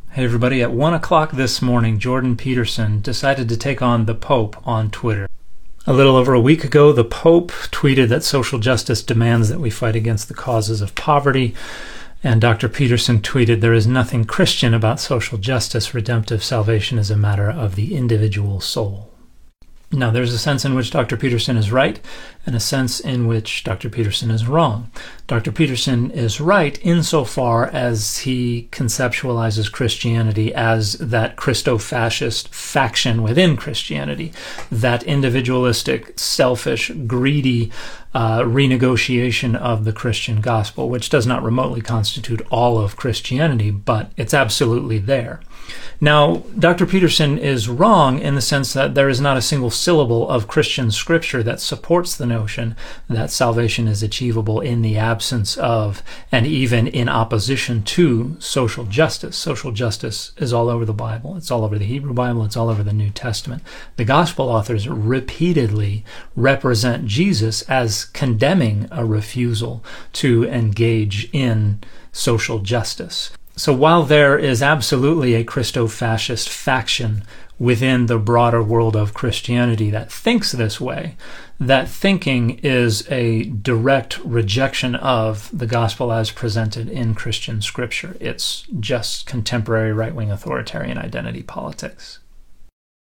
Hey everybody, at 1 o'clock this morning, Jordan Peterson decided to take on the Pope on Twitter. A little over a week ago, the Pope tweeted that social justice demands that we fight against the causes of poverty, and Dr. Peterson tweeted, "There is nothing Christian about social justice. Redemptive salvation is a matter of the individual soul." Now, there's a sense in which Dr. Peterson is right and a sense in which Dr. Peterson is wrong. Dr. Peterson is right insofar as he conceptualizes Christianity as that Christo-fascist faction within Christianity, that individualistic, selfish, greedy renegotiation of the Christian gospel, which does not remotely constitute all of Christianity, but it's absolutely there. Now, Dr. Peterson is wrong in the sense that there is not a single syllable of Christian scripture that supports the notion that salvation is achievable in the absence of, and even in opposition to, social justice. Social justice is all over the Bible. It's all over the Hebrew Bible. It's all over the New Testament. The gospel authors repeatedly represent Jesus as condemning a refusal to engage in social justice. So while there is absolutely a Christo-fascist faction within the broader world of Christianity that thinks this way, that thinking is a direct rejection of the gospel as presented in Christian scripture. It's just contemporary right-wing authoritarian identity politics.